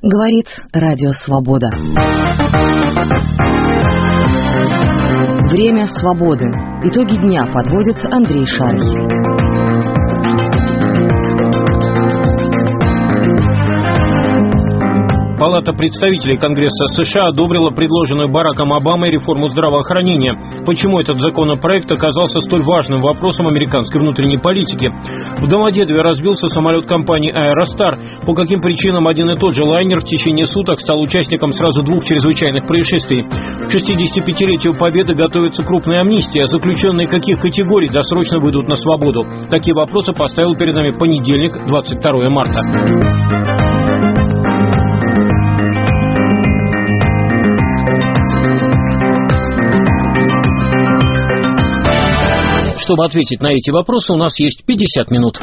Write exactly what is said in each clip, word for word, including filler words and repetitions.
Говорит Радио Свобода. Время свободы. Итоги дня подводит Андрей Шархин. Палата представителей Конгресса США одобрила предложенную Бараком Обамой реформу здравоохранения. Почему этот законопроект оказался столь важным вопросом американской внутренней политики? В Домодедове разбился самолет компании «Аэростар». По каким причинам один и тот же лайнер в течение суток стал участником сразу двух чрезвычайных происшествий? К шестидесятипятилетию Победы готовится крупная амнистия. Заключенные каких категорий досрочно выйдут на свободу? Такие вопросы поставил перед нами понедельник, двадцать второе марта. Чтобы ответить на эти вопросы, у нас есть пятьдесят минут.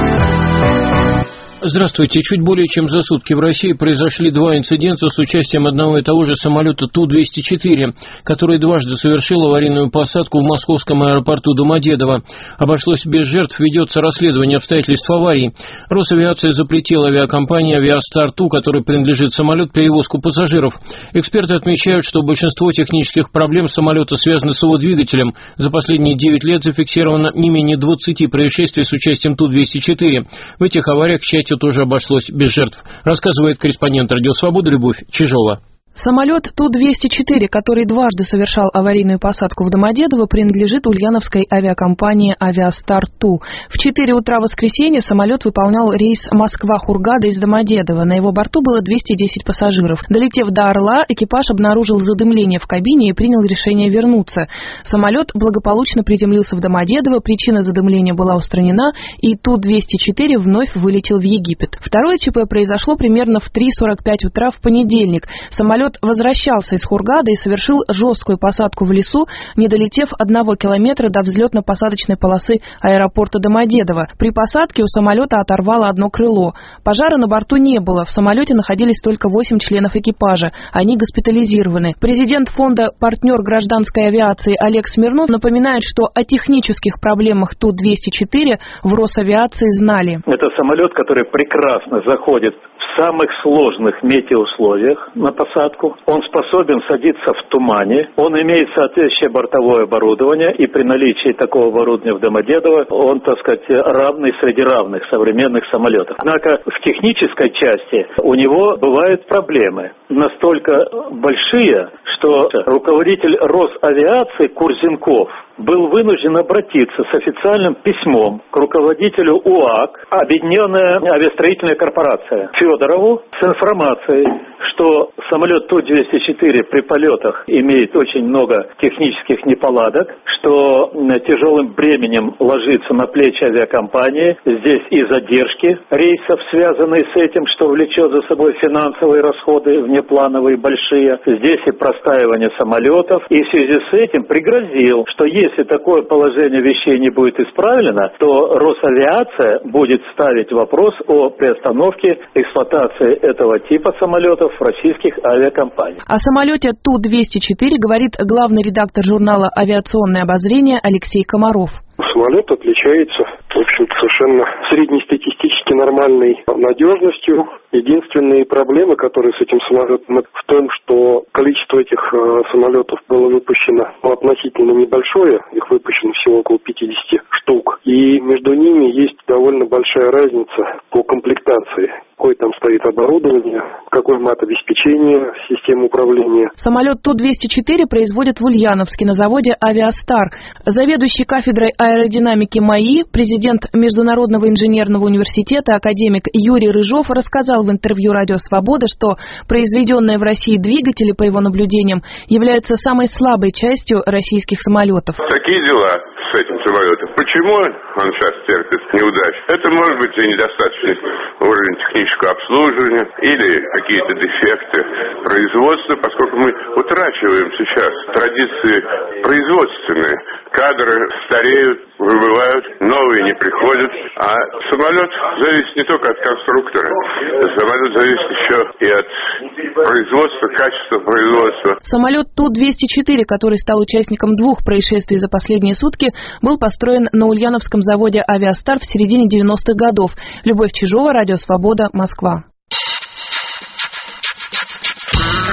Здравствуйте. Чуть более чем за сутки в России произошли два инцидента с участием одного и того же самолета Ту двести четыре, который дважды совершил аварийную посадку в московском аэропорту Домодедово. Обошлось без жертв, ведется расследование обстоятельств аварии. Росавиация запретила авиакомпании «Авиастар Ту», которой принадлежит самолет, перевозку пассажиров. Эксперты отмечают, что большинство технических проблем самолета связаны с его двигателем. За последние девять лет зафиксировано не менее двадцати происшествий с участием Ту двести четыре. В этих авариях, к счастью, тоже обошлось без жертв, рассказывает корреспондент Радио Свобода Любовь Чижова. Самолет Ту двести четыре, который дважды совершал аварийную посадку в Домодедово, принадлежит ульяновской авиакомпании «Авиастар Ту». В четыре утра воскресенья самолет выполнял рейс Москва-Хургада из Домодедова. На его борту было двести десять пассажиров. Долетев до Орла, экипаж обнаружил задымление в кабине и принял решение вернуться. Самолет благополучно приземлился в Домодедово, причина задымления была устранена, и Ту двести четыре вновь вылетел в Египет. Второе ЧП произошло примерно в три сорок пять утра в понедельник. Самолет возвращался из Хургады и совершил жесткую посадку в лесу, не долетев одного километра до взлетно-посадочной полосы аэропорта Домодедово. При посадке у самолета оторвало одно крыло. Пожара на борту не было. В самолете находились только восемь членов экипажа. Они госпитализированы. Президент фонда «Партнер гражданской авиации» Олег Смирнов напоминает, что о технических проблемах Ту двести четыре в Росавиации знали. Это самолет, который прекрасно заходит в самых сложных метеоусловиях на посадку. Он способен садиться в тумане. Он имеет соответствующее бортовое оборудование. И при наличии такого оборудования в Домодедово он, так сказать, равный среди равных современных самолетов. Однако в технической части у него бывают проблемы. Настолько большие, что руководитель Росавиации Курзенков был вынужден обратиться с официальным письмом к руководителю УАК, Объединенная авиастроительная корпорация, Федорову, с информацией, что самолет Ту двести четыре при полетах имеет очень много технических неполадок, что тяжелым бременем ложится на плечи авиакомпании. Здесь и задержки рейсов, связанные с этим, что влечет за собой финансовые расходы внеплановые большие. Здесь и простаивание самолетов. И в связи с этим пригрозил, что если такое положение вещей не будет исправлено, то Росавиация будет ставить вопрос о приостановке эксплуатации этого типа самолетов в российских авиакомпаниях. О самолете Ту двести четыре говорит главный редактор журнала «Авиационное обозрение» Алексей Комаров. Самолет отличается, в общем-то, совершенно среднестатистически нормальной надежностью. Единственные проблемы, которые с этим самолетом, в том, что количество этих э, самолетов было выпущено относительно небольшое, их выпущено всего около пятьдесят штук, и между ними есть довольно большая разница по комплектации. Какое там стоит оборудование, какой мат-обеспечение, система управления. Самолет Ту двести четыре производят в Ульяновске на заводе «Авиастар». Заведующий кафедрой аэродинамики МАИ, президент Международного инженерного университета, академик Юрий Рыжов рассказал в интервью «Радио Свобода», что произведенные в России двигатели, по его наблюдениям, являются самой слабой частью российских самолетов. Такие дела с этим самолетом. Почему он сейчас терпит неудачу? Это может быть и недостаточный уровень технического обслуживания или какие-то дефекты производства, поскольку мы утрачиваем сейчас традиции производственные. Кадры стареют, выбывают, новые не приходят. А самолет зависит не только от конструктора, самолет зависит еще и от производства, качества производства. Самолет Ту двести четыре, который стал участником двух происшествий за последние сутки, был построен на ульяновском заводе «Авиастар» в середине девяностых годов. Любовь Чижова, Радио Свобода, Москва.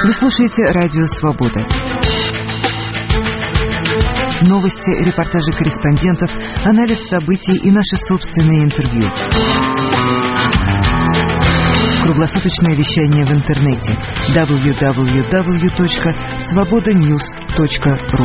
Вы слушаете Радио Свобода. Новости, репортажи корреспондентов, анализ событий и наши собственные интервью. Круглосуточное вещание в интернете дабл ю дабл ю дабл ю точка свобода ньюс точка ру.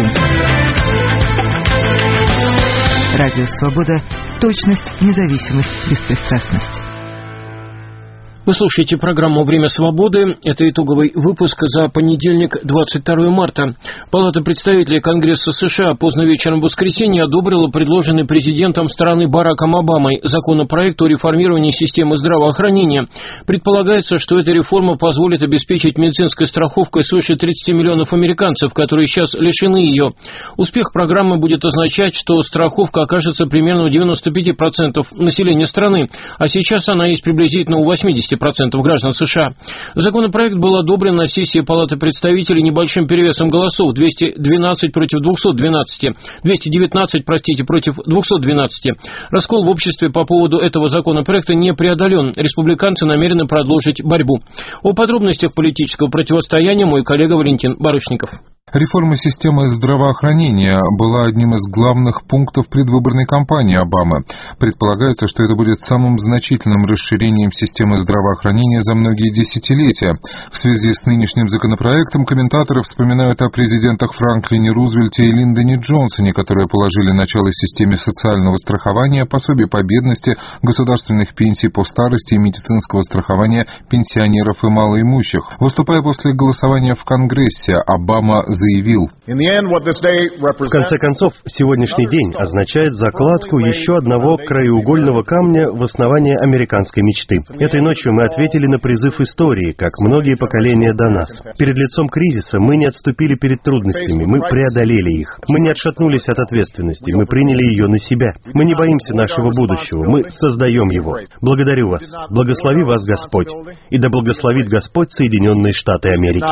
Радио Свобода. Точность, независимость, беспристрастность. Вы слушаете программу «Время свободы». Это итоговый выпуск за понедельник, двадцать второе марта. Палата представителей Конгресса США поздно вечером в воскресенье одобрила предложенный президентом страны Бараком Обамой законопроект о реформировании системы здравоохранения. Предполагается, что эта реформа позволит обеспечить медицинской страховкой свыше тридцати миллионов американцев, которые сейчас лишены ее. Успех программы будет означать, что страховка окажется примерно у девяноста пяти процентов населения страны, а сейчас она есть приблизительно у восьмидесяти процентов граждан США. Законопроект был одобрен на сессии Палаты представителей небольшим перевесом голосов двести двенадцать против двухсот двенадцати, двести девятнадцать, простите, против двухсот двенадцати. Раскол в обществе по поводу этого законопроекта не преодолен. Республиканцы намерены продолжить борьбу. О подробностях политического противостояния мой коллега Валентин Барышников. Реформа системы здравоохранения была одним из главных пунктов предвыборной кампании Обамы. Предполагается, что это будет самым значительным расширением системы здравоохранения за многие десятилетия. В связи с нынешним законопроектом комментаторы вспоминают о президентах Франклине Рузвельте и Линдоне Джонсоне, которые положили начало системе социального страхования, пособий по бедности, государственных пенсий по старости и медицинского страхования пенсионеров и малоимущих. Выступая после голосования в Конгрессе, Обама заявил: в конце концов, сегодняшний день означает закладку еще одного краеугольного камня в основании американской мечты. Этой ночью мы ответили на призыв истории, как многие поколения до нас. Перед лицом кризиса мы не отступили перед трудностями, мы преодолели их. Мы не отшатнулись от ответственности, мы приняли ее на себя. Мы не боимся нашего будущего, мы создаем его. Благодарю вас. Благослови вас Господь. И да благословит Господь Соединенные Штаты Америки.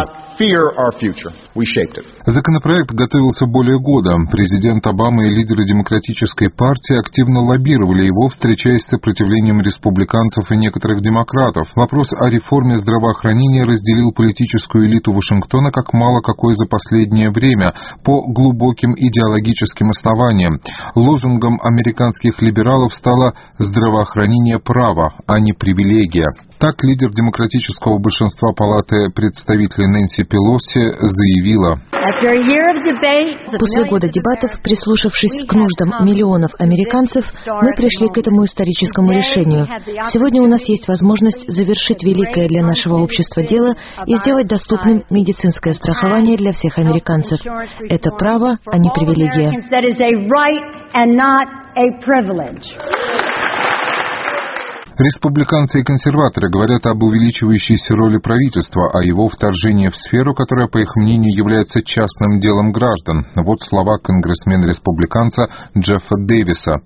Законопроект готовился более года. Президент Обама и лидеры Демократической партии активно лоббировали его, встречаясь с сопротивлением республиканцев и некоторых демократов. Вопрос о реформе здравоохранения разделил политическую элиту Вашингтона как мало какой за последнее время, по глубоким идеологическим основаниям. Лозунгом американских либералов стало «здравоохранение право, а не привилегия». Так лидер демократического большинства Палаты представителей Нэнси Пелоси заявила: после года дебатов, прислушавшись к нуждам миллионов американцев, мы пришли к этому историческому решению. Сегодня у нас есть возможность завершить великое для нашего общества дело и сделать доступным медицинское страхование для всех американцев. Это право, а не привилегия. Республиканцы и консерваторы говорят об увеличивающейся роли правительства, о его вторжении в сферу, которая, по их мнению, является частным делом граждан. Вот слова конгрессмена-республиканца Джеффа Дэвиса.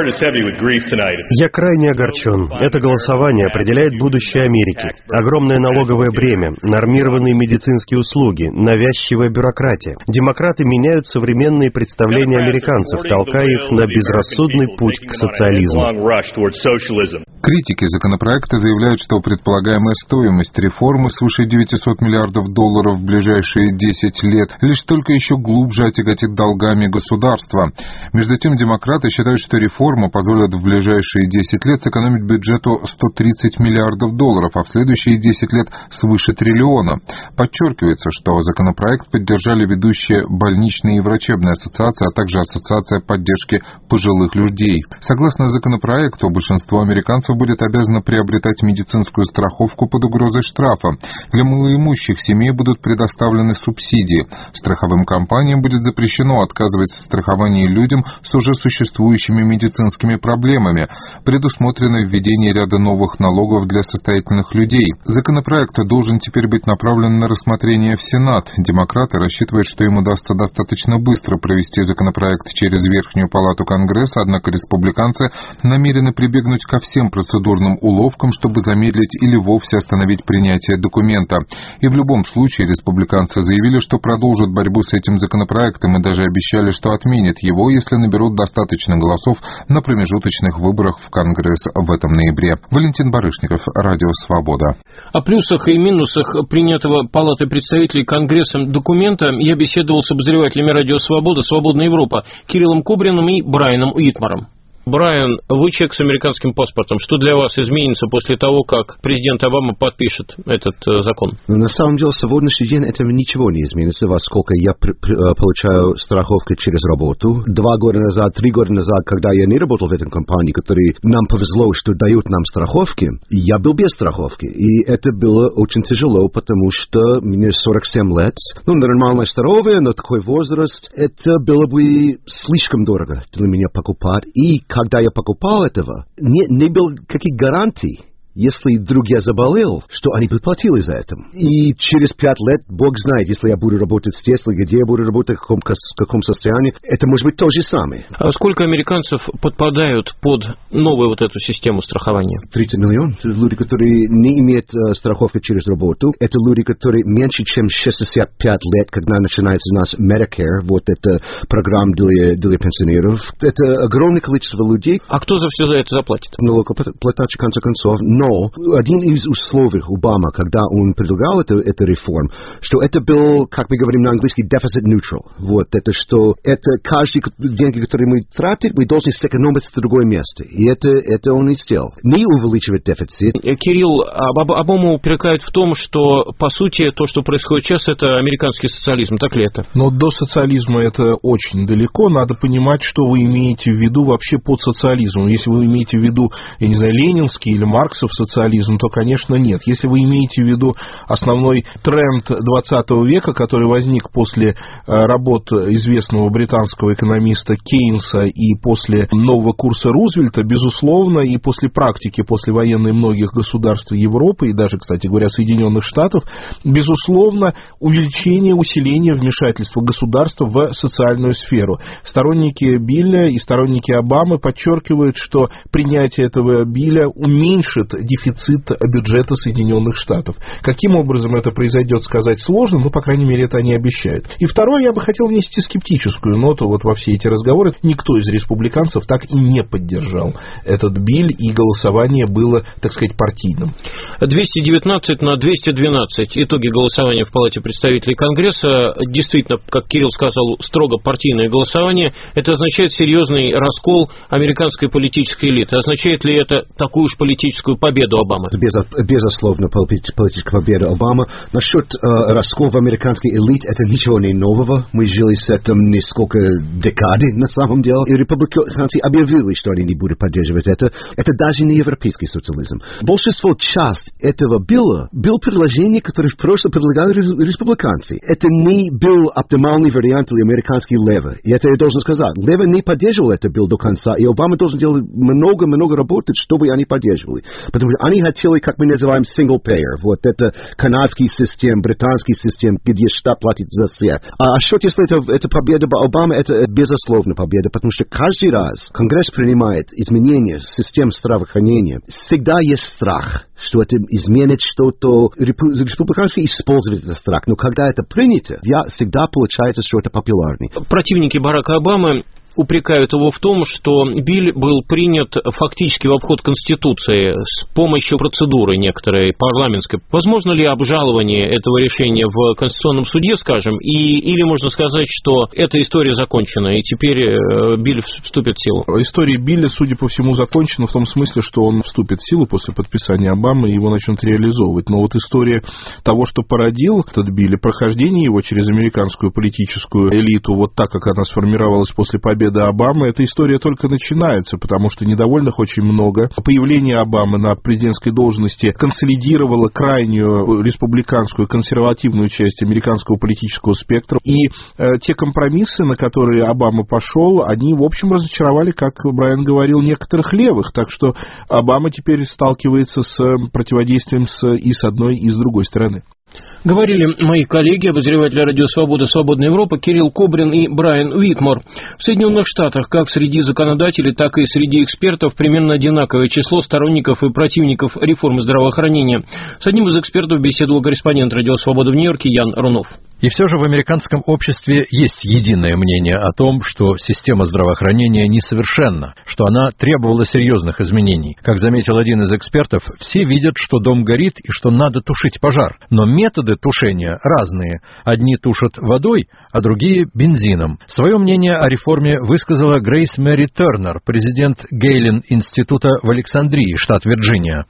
Я крайне огорчен. Это голосование определяет будущее Америки. Огромное налоговое бремя, нормированные медицинские услуги, навязчивая бюрократия. Демократы меняют современные представления американцев, толкая их на безрассудный путь к социализму. Критики законопроекта заявляют, что предполагаемая стоимость реформы свыше девятисот миллиардов долларов в ближайшие десять лет лишь только еще глубже отяготит долгами государства. Между тем, демократы считают, что реформа позволит в ближайшие десять лет сэкономить бюджету сто тридцать миллиардов долларов, а в следующие десять лет свыше триллиона. Подчеркивается, что законопроект поддержали ведущие больничные и врачебные ассоциации, а также Ассоциация поддержки пожилых людей. Согласно законопроекту, большинство американцев будет обязано приобретать медицинскую страховку под угрозой штрафа. Для малоимущих семей будут предоставлены субсидии. Страховым компаниям будет запрещено отказывать в страховании людям с уже существующими медицинскими проблемами. Предусмотрено введение ряда новых налогов для состоятельных людей. Законопроект должен теперь быть направлен на рассмотрение в Сенат. Демократы рассчитывают, что им удастся достаточно быстро провести законопроект через Верхнюю палату Конгресса, однако республиканцы намерены прибегнуть ко всем процедурным уловкам, чтобы замедлить или вовсе остановить принятие документа. И в любом случае республиканцы заявили, что продолжат борьбу с этим законопроектом и даже обещали, что отменят его, если наберут достаточно голосов на промежуточных выборах в Конгресс в этом ноябре. Валентин Барышников, Радио Свобода. О плюсах и минусах принятого Палатой представителей Конгрессом документа я беседовал с обозревателями Радио Свобода, Свободная Европа, Кириллом Кубриным и Брайаном Уитмаром. Брайан, вы человек с американским паспортом. Что для вас изменится после того, как президент Обама подпишет этот э, закон? На самом деле, в сегодняшний день этого ничего не изменится, во сколько я при, при, получаю страховку через работу. Два года назад, три года назад, когда я не работал в этой компании, которой нам повезло, что дают нам страховки, я был без страховки. И это было очень тяжело, потому что мне сорок семь лет. Ну, нормальное здоровье, но такой возраст. Это было бы слишком дорого для меня покупать. И когда я покупал этого, не, не было каких гарантий, если вдруг я заболел, что они бы платили за это. И через пять лет, бог знает, если я буду работать с Теслой, где я буду работать, в каком, в каком состоянии, это может быть то же самое. А сколько американцев подпадают под новую вот эту систему страхования? тридцать миллионов. Люди, которые не имеют э, страховки через работу. Это люди, которые меньше, чем шестьдесят пять лет, когда начинается у нас Medicare, вот это программа для, для пенсионеров. Это огромное количество людей. А кто за все за это заплатит? Налогоплательщик, в конце концов. Но один из условий Обамы, когда он предлагал эту, эту реформу, что это был, как мы говорим на английском, deficit neutral. Вот это, что это каждый деньги, которые мы тратим, мы должны сэкономить в другое место. И это, это он и сделал. Не увеличивать дефицит. Кирилл, Обама упрекает в том, что, по сути, то, что происходит сейчас, это американский социализм. Так ли это? Но до социализма это очень далеко. Надо понимать, что вы имеете в виду вообще под социализмом. Если вы имеете в виду, я не знаю, ленинский или марксов социализм, то, конечно, нет. Если вы имеете в виду основной тренд двадцатого века, который возник после работ известного британского экономиста Кейнса и после нового курса Рузвельта, безусловно, и после практики послевоенной многих государств Европы и даже, кстати говоря, Соединенных Штатов, безусловно, увеличение, усиление вмешательства государства в социальную сферу. Сторонники Билля и сторонники Обамы подчеркивают, что принятие этого Билля уменьшит дефицит бюджета Соединенных Штатов. Каким образом это произойдет, сказать сложно, но, по крайней мере, это они обещают. И второе, я бы хотел внести скептическую ноту вот во все эти разговоры. Никто из республиканцев так и не поддержал этот биль, и голосование было, так сказать, партийным. двести девятнадцать на двести двенадцать. Итоги голосования в Палате представителей Конгресса. Действительно, как Кирилл сказал, строго партийное голосование. Это означает серьезный раскол американской политической элиты. Означает ли это такую уж политическую победу Обамы? Без, безусловно, политическая победа Обамы. Насчет э, раскола американской элиты, это ничего не нового. Мы жили с этим несколько декады, на самом деле. И республиканцы объявили, что они не будут поддерживать это. Это даже не европейский социализм. Большинство часть этого билла был предложение, которое просто предлагали республиканцы. Это не был оптимальный вариант для американской левой. И это я должен сказать. Лева не поддерживал этот билл до конца, и Обама должен делать много-много работать, чтобы они поддерживали. Потому что они хотели, как мы называем, single payer. Вот это канадский систем, британский систем, где штат платит за все. А что если это, это победа Обамы, это безусловно победа, потому что каждый раз Конгресс принимает изменения систем здравоохранения. Всегда есть страх, что это изменит что-то. Республиканцы используют этот страх, но когда это принято, всегда получается, что это популярнее. Противники Барака Обамы упрекают его в том, что биль был принят фактически в обход Конституции с помощью процедуры некоторой парламентской. Возможно ли обжалование этого решения в Конституционном суде, скажем, и, или можно сказать, что эта история закончена, и теперь биль вступит в силу? История билля, судя по всему, закончена в том смысле, что он вступит в силу после подписания Обамы, и его начнут реализовывать. Но вот история того, что породил этот биль, и прохождение его через американскую политическую элиту, вот так, как она сформировалась после победы Обамы, эта история только начинается, потому что недовольных очень много. Появление Обамы на президентской должности консолидировало крайнюю республиканскую консервативную часть американского политического спектра. И э, те компромиссы, на которые Обама пошел, они, в общем, разочаровали, как Брайан говорил, некоторых левых. Так что Обама теперь сталкивается с противодействием с, и с одной, и с другой стороны. Говорили мои коллеги, обозреватели радио «Свобода», «Свободная Европа» Кирилл Кобрин и Брайан Уитмор. В Соединенных Штатах как среди законодателей, так и среди экспертов примерно одинаковое число сторонников и противников реформы здравоохранения. С одним из экспертов беседовал корреспондент радио «Свобода» в Нью-Йорке Ян Рунов. И все же в американском обществе есть единое мнение о том, что система здравоохранения несовершенна, что она требовала серьезных изменений. Как заметил один из экспертов, все видят, что дом горит и что надо тушить пожар. Но методы тушения разные. Одни тушат водой, а другие – бензином. Свое мнение о реформе высказала Грейс Мэри Тернер, президент Гейлин института в Александрии, штат Вирджиния.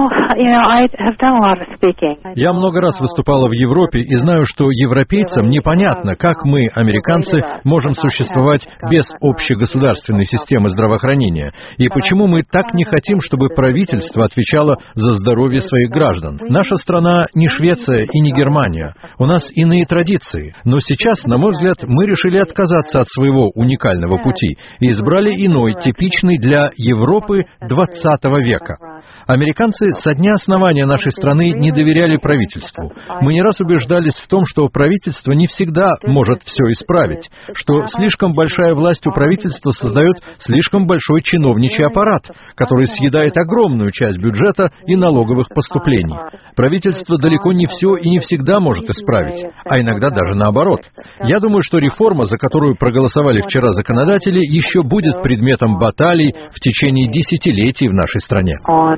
Я много раз выступала в Европе и знаю, что европейцам непонятно, как мы, американцы, можем существовать без общегосударственной системы здравоохранения, и почему мы так не хотим, чтобы правительство отвечало за здоровье своих граждан. Наша страна не Швеция и не Германия. У нас иные традиции. Но сейчас, на мой взгляд, мы решили отказаться от своего уникального пути и избрали иной, типичный для Европы двадцатого века. Американцы со дня основания нашей страны не доверяли правительству. Мы не раз убеждались в том, что правительство не всегда может все исправить, что слишком большая власть у правительства создает слишком большой чиновничий аппарат, который съедает огромную часть бюджета и налоговых поступлений. Правительство далеко не все и не всегда может исправить, а иногда даже наоборот. Я думаю, что реформа, за которую проголосовали вчера законодатели, еще будет предметом баталий в течение десятилетий в нашей стране.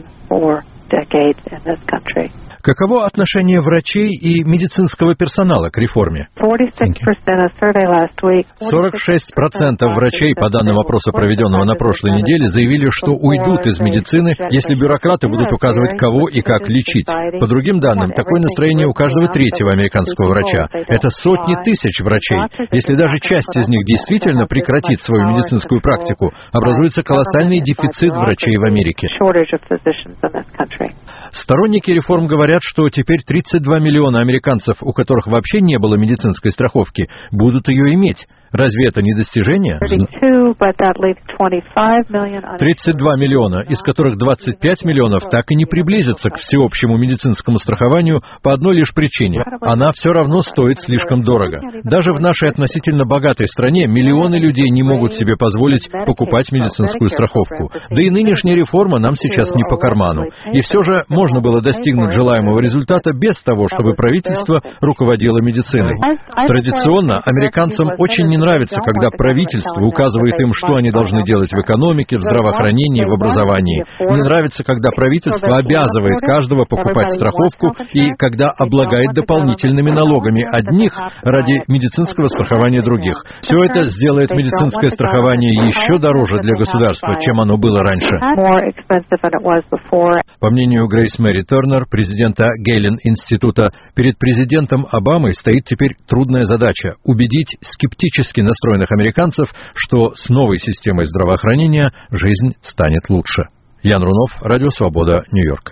Каково отношение врачей и медицинского персонала к реформе? сорок шесть процентов врачей, по данным опроса, проведенного на прошлой неделе, заявили, что уйдут из медицины, если бюрократы будут указывать, кого и как лечить. По другим данным, такое настроение у каждого третьего американского врача. Это сотни тысяч врачей. Если даже часть из них действительно прекратит свою медицинскую практику, образуется колоссальный дефицит врачей в Америке. Сторонники реформ говорят, что теперь тридцать два миллиона американцев, у которых вообще не было медицинской страховки, будут ее иметь. Разве это не достижение? тридцать два миллиона, из которых двадцать пять миллионов так и не приблизятся к всеобщему медицинскому страхованию по одной лишь причине. Она все равно стоит слишком дорого. Даже в нашей относительно богатой стране миллионы людей не могут себе позволить покупать медицинскую страховку. Да и нынешняя реформа нам сейчас не по карману. И все же можно было достигнуть желаемого результата без того, чтобы правительство руководило медициной. Традиционно американцам очень не нравится, когда правительство указывает им, что они должны делать в экономике, в здравоохранении, в образовании. Не нравится, когда правительство обязывает каждого покупать страховку и когда облагает дополнительными налогами одних ради медицинского страхования других. Все это сделает медицинское страхование еще дороже для государства, чем оно было раньше. По мнению Грейс Мэри Тернер, президента Гейлин института, перед президентом Обамой стоит теперь трудная задача – убедить скептически настроенных американцев, что с новой системой здравоохранения жизнь станет лучше. Ян Рунов, Радио Свобода, Нью-Йорк.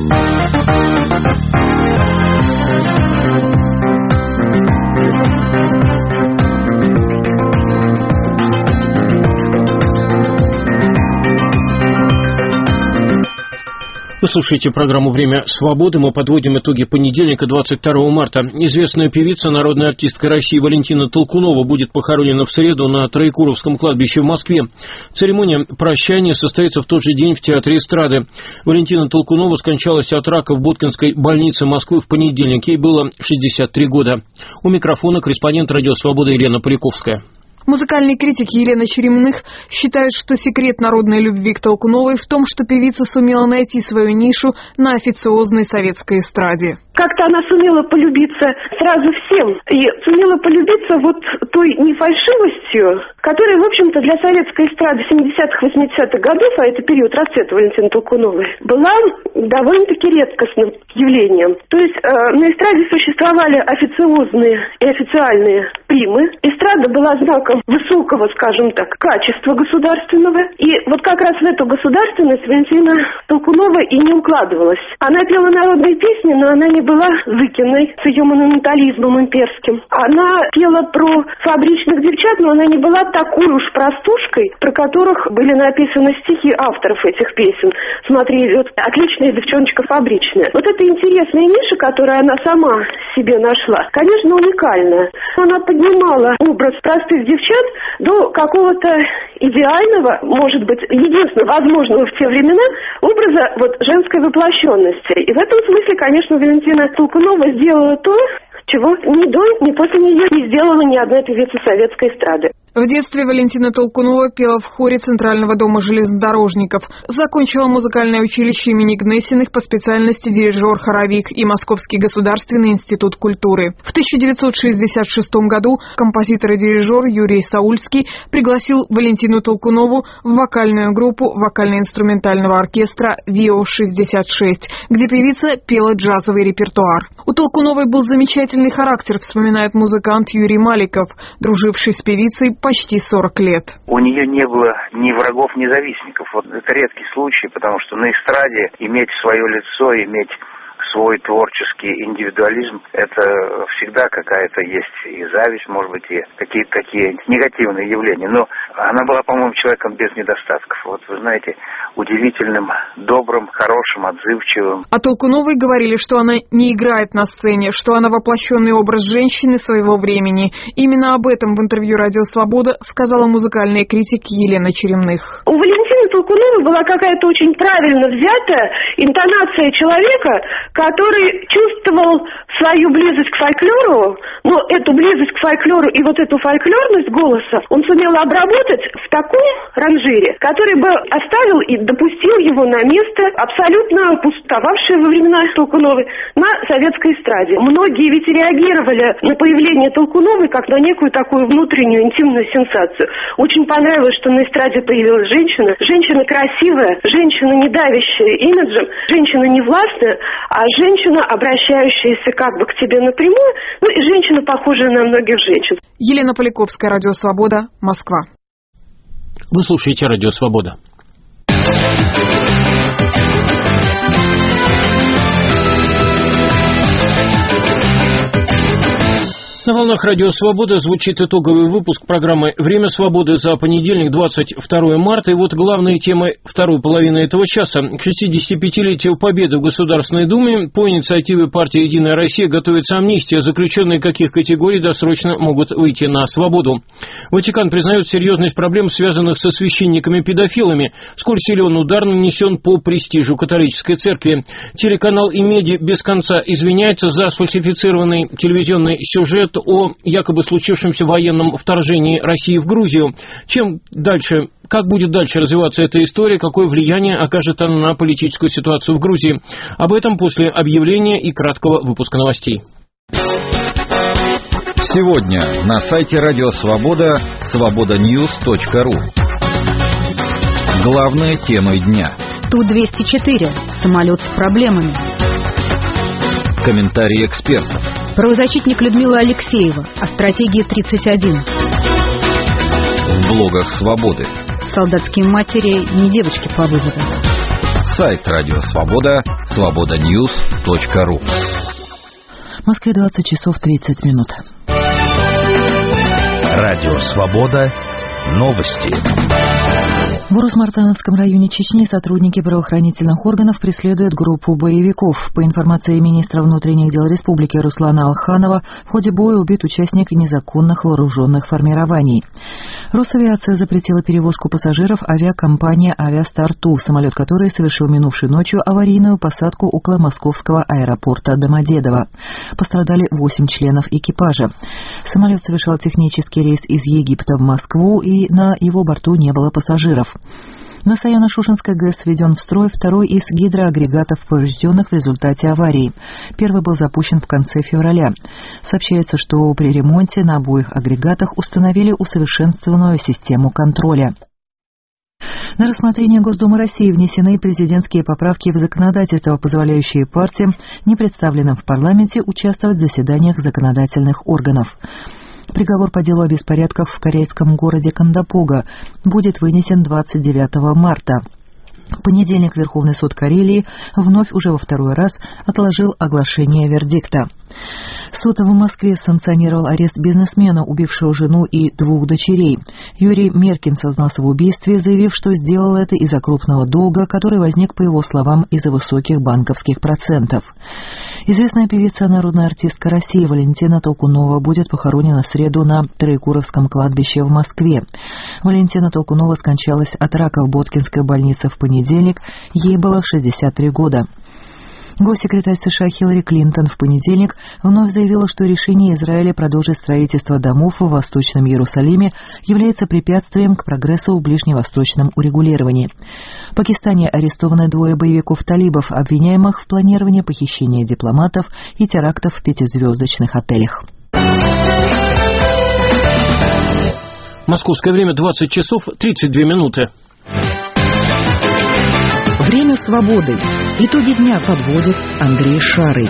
Вы слушаете программу «Время свободы». Мы подводим итоги понедельника, двадцать второго марта. Известная певица, народная артистка России Валентина Толкунова будет похоронена в среду на Троекуровском кладбище в Москве. Церемония прощания состоится в тот же день в Театре эстрады. Валентина Толкунова скончалась от рака в Боткинской больнице Москвы в понедельник. Ей было шестьдесят три года. У микрофона корреспондент «Радио Свобода» Елена Поляковская. Музыкальный критик Елена Черемных считает, что секрет народной любви к Толкуновой в том, что певица сумела найти свою нишу на официозной советской эстраде. Как-то она сумела полюбиться сразу всем. И сумела полюбиться вот той нефальшивостью, которая, в общем-то, для советской эстрады семидесятых-восьмидесятых годов, а это период расцвета Валентины Толкуновой, была довольно-таки редкостным явлением. То есть э, на эстраде существовали официозные и официальные примы. Эстрада была знаком высокого, скажем так, качества государственного. И вот как раз в эту государственность Валентина Толкунова и не укладывалась. Она пела народные песни, но она не была Зыкиной с ее монументализмом имперским. Она пела про фабричных девчат, но она не была такой уж простушкой, про которых были написаны стихи авторов этих песен. Смотри, идет отличная девчоночка фабричная. Вот это интересная ниша, которую она сама в себе нашла, конечно, уникальная. Она поднимала образ простых девчат до какого-то идеального, может быть, единственного возможного в те времена образа вот женской воплощенности. И в этом смысле, конечно, Валентина Толкунова сделала то, чего ни до, ни после нее не сделала ни одна певица советской эстрады. В детстве Валентина Толкунова пела в хоре Центрального дома железнодорожников. Закончила музыкальное училище имени Гнессиных по специальности дирижер-хоровик и Московский государственный институт культуры. В тысяча девятьсот шестьдесят шестом году композитор и дирижер Юрий Саульский пригласил Валентину Толкунову в вокальную группу вокально-инструментального оркестра ВИО шестьдесят шесть, где певица пела джазовый репертуар. У Толкуновой был замечательный характер, вспоминает музыкант Юрий Маликов, друживший с певицей почти сорок лет. У нее не было ни врагов, ни завистников. Вот это редкий случай, потому что на эстраде иметь свое лицо, иметь свой творческий индивидуализм, это всегда какая-то есть и зависть, может быть, и какие-то такие негативные явления. Но она была, по-моему, человеком без недостатков. Вот вы знаете, удивительным, добрым, хорошим, отзывчивым. О Толкуновой говорили, что она не играет на сцене, что она воплощенный образ женщины своего времени. Именно об этом в интервью «Радио Свобода» сказала музыкальный критик Елена Черемных. У Валентины Толкуновой была какая-то очень правильно взятая интонация человека, который чувствовал свою близость к фольклору, но эту близость к фольклору и вот эту фольклорность голоса он сумел обработать в таком ранжире, который бы оставил и допустил его на место, абсолютно пустовавшее во времена Толкуновой, на советской эстраде. Многие ведь реагировали на появление Толкуновой как на некую такую внутреннюю интимную сенсацию. Очень понравилось, что на эстраде появилась женщина. Женщина красивая, женщина не давящая имиджем, женщина не властная, а женщина, обращающаяся как бы к тебе напрямую, ну и женщина, похожая на многих женщин. Елена Поляковская, Радио Свобода, Москва. Вы слушаете Радио Свобода. На волнах Радио Свобода звучит итоговый выпуск программы «Время свободы» за понедельник, двадцать второе марта. И вот главные темы второй половины этого часа. К шестидесятипятилетию Победы в Государственной Думе по инициативе партии «Единая Россия» готовится амнистия. Заключенные каких категорий досрочно могут выйти на свободу. Ватикан признает серьезность проблем, связанных со священниками-педофилами. Сколь силен удар нанесен по престижу католической церкви. Телеканал «Имеди» без конца извиняется за сфальсифицированный телевизионный сюжет о якобы случившемся военном вторжении России в Грузию. Чем дальше, как будет дальше развиваться эта история, какое влияние окажет она на политическую ситуацию в Грузии? Об этом после объявления и краткого выпуска новостей. Сегодня на сайте Радио Свобода свобода ньюс точка ру. Главные темы дня. Ту двести четыре. Самолет с проблемами. Комментарии экспертов. Правозащитник Людмила Алексеева о стратегии тридцать один. В блогах Свободы. Солдатские матери не девочки по вызову. Сайт Радио Свобода свобода ньюс точка ру. В Москве двадцать часов тридцать минут. Радио Свобода. Новости. В Урус-Мартановском районе Чечни сотрудники правоохранительных органов преследуют группу боевиков. По информации министра внутренних дел республики Руслана Алханова, в ходе боя убит участник незаконных вооруженных формирований. Росавиация запретила перевозку пассажиров авиакомпания «Авиастар-Ту», самолет которой совершил минувшей ночью аварийную посадку около московского аэропорта Домодедово. Пострадали восемь членов экипажа. Самолет совершал технический рейс из Египта в Москву, и на его борту не было пассажиров. На Саяно-Шушенской ГЭС введен в строй второй из гидроагрегатов, поврежденных в результате аварии. Первый был запущен в конце февраля. Сообщается, что при ремонте на обоих агрегатах установили усовершенствованную систему контроля. На рассмотрение Госдумы России внесены президентские поправки в законодательство, позволяющие партиям, не представленным в парламенте, участвовать в заседаниях законодательных органов. Приговор по делу о беспорядках в корейском городе Кандапога будет вынесен двадцать девятого марта. В понедельник Верховный суд Карелии вновь уже во второй раз отложил оглашение вердикта. Суд в Москве санкционировал арест бизнесмена, убившего жену и двух дочерей. Юрий Меркин сознался в убийстве, заявив, что сделал это из-за крупного долга, который возник, по его словам, из-за высоких банковских процентов. Известная певица, народная артистка России Валентина Толкунова будет похоронена в среду на Троекуровском кладбище в Москве. Валентина Толкунова скончалась от рака в Боткинской больнице в понедельник. Ей было шестьдесят три года. Госсекретарь США Хиллари Клинтон в понедельник вновь заявила, что решение Израиля продолжить строительство домов в Восточном Иерусалиме является препятствием к прогрессу в ближневосточном урегулировании. В Пакистане арестованы двое боевиков-талибов, обвиняемых в планировании похищения дипломатов и терактов в пятизвездочных отелях. Московское время двадцать часов тридцать две минуты. Время свободы. Итоги дня подводит Андрей Шарый.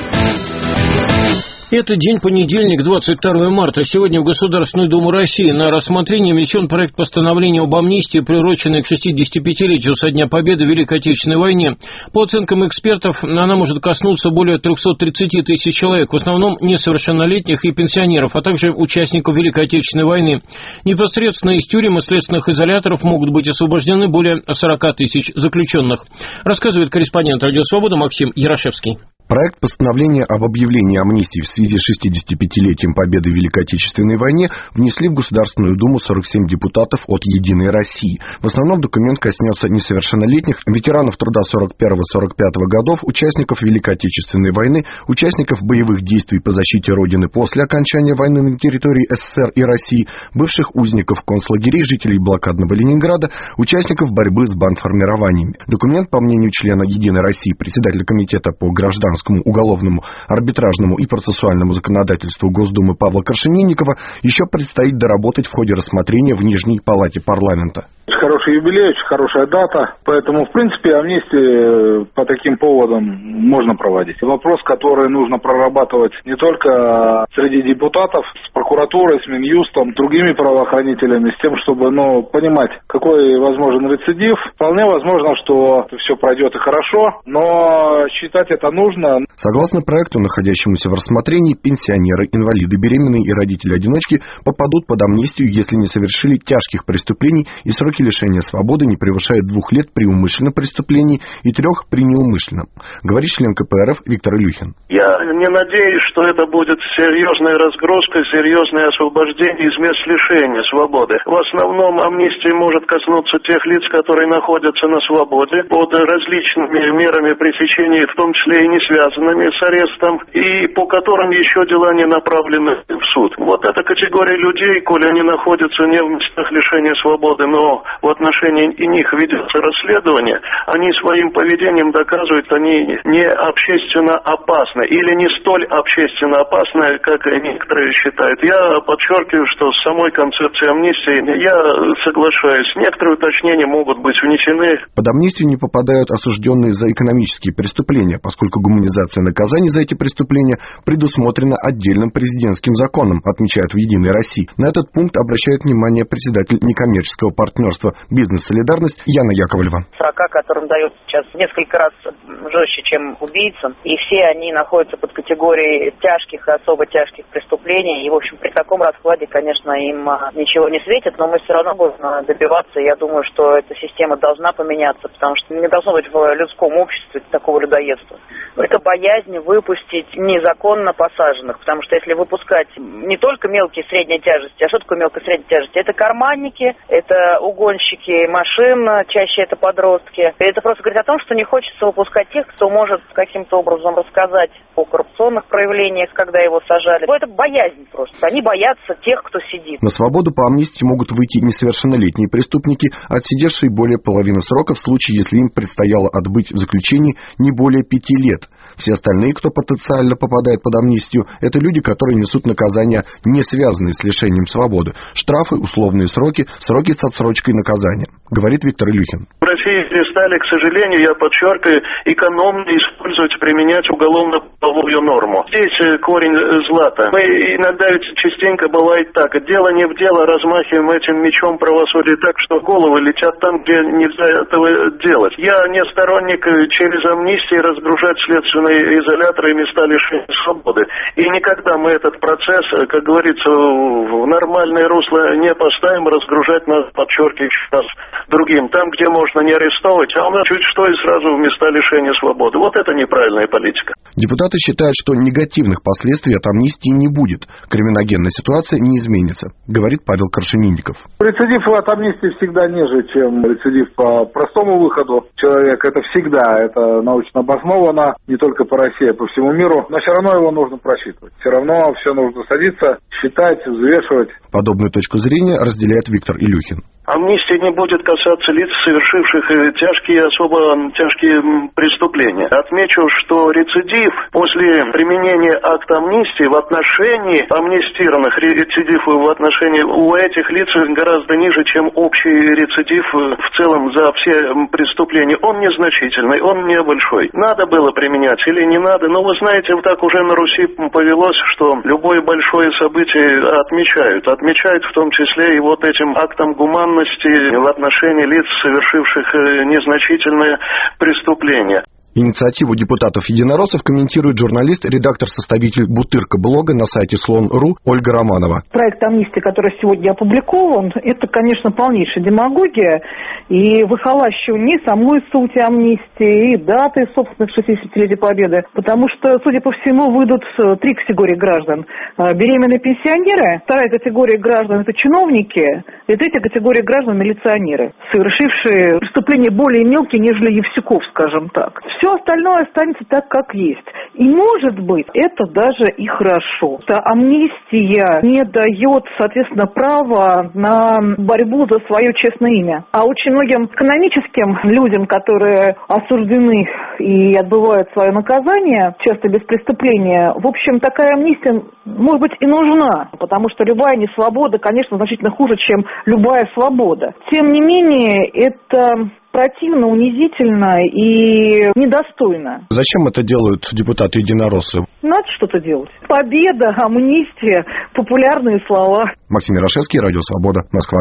Это день понедельник, двадцать второе марта. Сегодня в Государственную Думу России на рассмотрение внесен проект постановления об амнистии, приуроченный к шестидесятипятилетию со дня победы в Великой Отечественной войне. По оценкам экспертов, она может коснуться более трехсот тридцати тысяч человек, в основном несовершеннолетних и пенсионеров, а также участников Великой Отечественной войны. Непосредственно из тюрем и следственных изоляторов могут быть освобождены более сорока тысяч заключенных. Рассказывает корреспондент «Радио Свобода» Максим Ярошевский. Проект постановления об объявлении амнистии в связи с шестидесятипятилетием победы в Великой Отечественной войне внесли в Государственную Думу сорок семь депутатов от «Единой России». В основном документ коснется несовершеннолетних, ветеранов труда сорок первого — сорок пятого годов, участников Великой Отечественной войны, участников боевых действий по защите Родины после окончания войны на территории СССР и России, бывших узников концлагерей, жителей блокадного Ленинграда, участников борьбы с бандформированиями. Документ, по мнению члена «Единой России», председателя Комитета по гражданскому, уголовному, арбитражному и процессуальному законодательству Госдумы Павла Крашенинникова, еще предстоит доработать в ходе рассмотрения в Нижней Палате парламента. Хороший юбилей, очень хорошая дата, поэтому, в принципе, амнистии по таким поводам можно проводить. Вопрос, который нужно прорабатывать не только среди депутатов, с прокуратурой, с Минюстом, другими правоохранителями, с тем, чтобы, ну, понимать, какой возможен рецидив. Вполне возможно, что все пройдет и хорошо, но считать это нужно. Согласно проекту, находящемуся в рассмотрении, пенсионеры, инвалиды, беременные и родители-одиночки попадут под амнистию, если не совершили тяжких преступлений и сроки лишения свободы не превышают двух лет при умышленном преступлении и трех при неумышленном, говорит член ка пэ эр эф Виктор Илюхин. Я не надеюсь, что это будет серьезная разгрузка, серьезное освобождение из мест лишения свободы. В основном амнистия может коснуться тех лиц, которые находятся на свободе под различными мерами пресечения, в том числе и не связанными с арестом, и по которым еще дела не направлены в суд. Вот эта категория людей, коли они находятся не в местах лишения свободы, но в отношении них ведется расследование, они своим поведением доказывают, они не общественно опасны или не столь общественно опасны, как некоторые считают. Я подчеркиваю, что с самой концепцией амнистии я соглашаюсь. Некоторые уточнения могут быть внесены. Под амнистию не попадают осужденные за экономические преступления, поскольку гуманизация наказаний за эти преступления предусмотрена отдельным президентским законом, отмечают в «Единой России». На этот пункт обращает внимание председатель некоммерческого партнерства «Бизнес-солидарность» Яна Яковлева. сорока, которым дают сейчас несколько раз жестче, чем убийцам, и все они находятся под категорией тяжких и особо тяжких преступлений, и, в общем, при таком раскладе, конечно, им ничего не светит, но мы все равно будем добиваться, и я думаю, что эта система должна поменяться, потому что не должно быть в людском обществе такого людоедства. Это боязнь выпустить незаконно посаженных, потому что если выпускать не только мелкие и средние тяжести, а что такое мелкая и средняя тяжесть? Это карманники, это угонщики машин, чаще это подростки. И это просто говорит о том, что не хочется выпускать тех, кто может каким-то образом рассказать о коррупционных проявлениях, когда его сажали. Ну, это боязнь просто. Они боятся тех, кто сидит. На свободу по амнистии могут выйти несовершеннолетние преступники, отсидевшие более половины срока в случае, если им предстояло отбыть в заключении не более пяти лет. Все остальные, кто потенциально попадает под амнистию, это люди, которые несут наказания, не связанные с лишением свободы. Штрафы, условные сроки, сроки с отсрочкой наказания, говорит Виктор Илюхин. В России перестали, к сожалению, я подчеркиваю, экономно использовать, применять уголовно-правовую норму. Здесь корень зла-то. Мы иногда ведь частенько бывает так. Дело не в дело, размахиваем этим мечом правосудия так, что головы летят там, где нельзя этого делать. Я не сторонник через амнистии разгружать следственные следственные изоляторы и места лишения свободы. И никогда мы этот процесс, как говорится, в нормальное русло не поставим, разгружать нас, подчеркивать нас другим. Там, где можно не арестовывать, а у нас чуть что и сразу в места лишения свободы. Вот это неправильная политика. Депутаты считают, что негативных последствий от амнистии не будет. Криминогенная ситуация не изменится, говорит Павел Коршенинников. Рецидив от амнистии всегда ниже, чем рецидив по простому выходу человека. Это всегда, это научно обосновано, не только по России, а по всему миру. Но все равно его нужно просчитывать. Все равно все нужно садиться, считать, взвешивать. Подобную точку зрения разделяет Виктор Илюхин. Амнистия не будет касаться лиц, совершивших тяжкие, особо тяжкие преступления. Отмечу, что рецидив после применения акта амнистии в отношении амнистированных, рецидив в отношении у этих лиц гораздо ниже, чем общий рецидив в целом за все преступления. Он незначительный, он небольшой. Надо было применять или не надо, но вы знаете, вот так уже на Руси повелось, что любое большое событие отмечают. Отмечают в том числе и вот этим актом гуманности в отношении лиц, совершивших незначительные преступления. Инициативу депутатов-единороссов комментирует журналист, редактор-составитель «Бутырка» блога на сайте слон точка ру Ольга Романова. Проект амнистии, который сегодня опубликован, это, конечно, полнейшая демагогия и выхолащивание самой сути амнистии, и даты, собственно, шестидесятилетия Победы. Потому что, судя по всему, выйдут три категории граждан. Беременные пенсионеры, вторая категория граждан – это чиновники, и третья категория граждан – милиционеры, совершившие преступления более мелкие, нежели Евсюков, скажем так. Все остальное останется так, как есть. И, может быть, это даже и хорошо. Амнистия не дает, соответственно, права на борьбу за свое честное имя. А очень многим экономическим людям, которые осуждены и отбывают свое наказание, часто без преступления, в общем, такая амнистия, может быть, и нужна. Потому что любая несвобода, конечно, значительно хуже, чем любая свобода. Тем не менее, это противно, унизительно и недостойно. Зачем это делают депутаты-единороссы? Надо что-то делать. Победа, амнистия, популярные слова. Максим Ярошевский, Радио Свобода, Москва.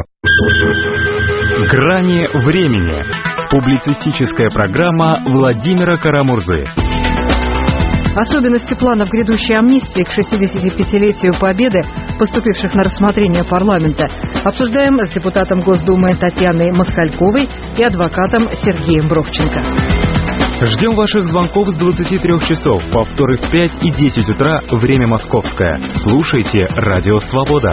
Грани времени. Публицистическая программа Владимира Карамурзы. Особенности планов грядущей амнистии к шестидесятипятилетию Победы, поступивших на рассмотрение парламента, обсуждаем с депутатом Госдумы Татьяной Москальковой и адвокатом Сергеем Бровченко. Ждем ваших звонков с двадцати трёх часов, повторы в пять и десять утра, время московское. Слушайте Радио Свобода.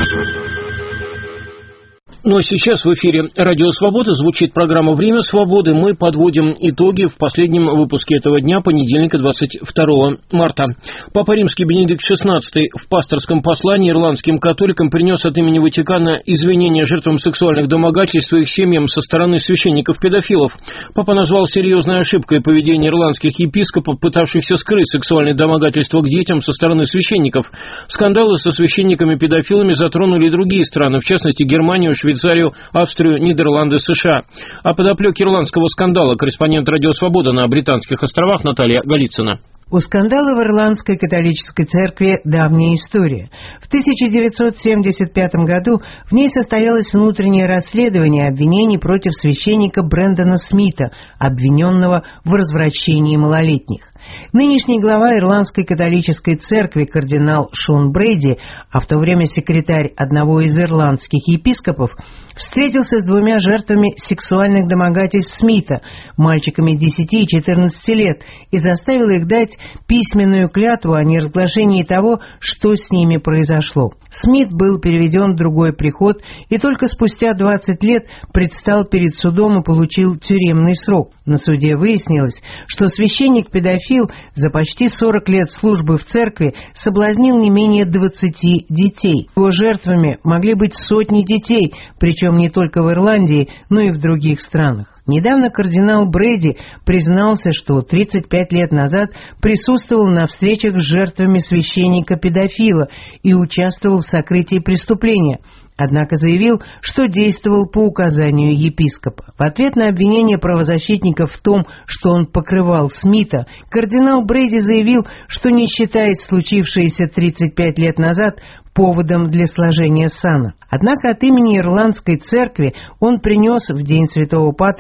Ну а сейчас в эфире Радио Свобода звучит программа «Время свободы». Мы подводим итоги в последнем выпуске этого дня, понедельника, двадцать второго марта. Папа Римский Бенедикт шестнадцатый в пасторском послании ирландским католикам принес от имени Ватикана извинения жертвам сексуальных домогательств и их семьям со стороны священников-педофилов. Папа назвал серьезной ошибкой поведение ирландских епископов, пытавшихся скрыть сексуальные домогательства к детям со стороны священников. Скандалы со священниками-педофилами затронули и другие страны, в частности Германию, Швейцарию, Швейцарию, Австрию, Нидерланды, США. О подоплеке ирландского скандала корреспондент Радио Свобода на Британских островах Наталья Голицына. У скандала в Ирландской католической церкви давняя история. В тысяча девятьсот семьдесят пятом году в ней состоялось внутреннее расследование обвинений против священника Брэндона Смита, обвиненного в развращении малолетних. Нынешний глава Ирландской католической церкви кардинал Шон Брейди, а в то время секретарь одного из ирландских епископов, встретился с двумя жертвами сексуальных домогательств Смита, мальчиками десяти и четырнадцати лет, и заставил их дать письменную клятву о неразглашении того, что с ними произошло. Смит был переведен в другой приход и только спустя двадцать лет предстал перед судом и получил тюремный срок. На суде выяснилось, что священник-педофил за почти сорок лет службы в церкви соблазнил не менее двадцати детей. Его жертвами могли быть сотни детей, причем не только в Ирландии, но и в других странах. Недавно кардинал Брейди признался, что тридцать пять лет назад присутствовал на встречах с жертвами священника-педофила и участвовал в сокрытии преступления, однако заявил, что действовал по указанию епископа. В ответ на обвинение правозащитников в том, что он покрывал Смита, кардинал Брейди заявил, что не считает случившееся тридцать пять лет назад поводом для сложения сана. Однако от имени Ирландской церкви он принес в День Святого Патрика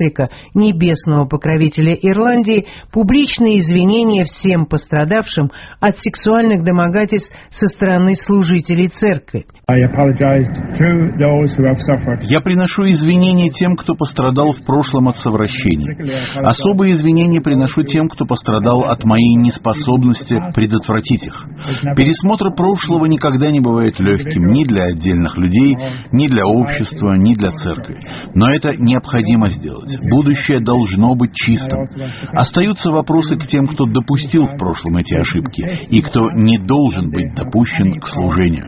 католика, небесного покровителя Ирландии, публичные извинения всем пострадавшим от сексуальных домогательств со стороны служителей церкви. Я приношу извинения тем, кто пострадал в прошлом от совращений. Особые извинения приношу тем, кто пострадал от моей неспособности предотвратить их. Пересмотр прошлого никогда не бывает легким ни для отдельных людей, ни для общества, ни для церкви. Но это необходимо сделать. Будущее должно быть чистым. Остаются вопросы к тем, кто допустил в прошлом эти ошибки и кто не должен быть допущен к служению.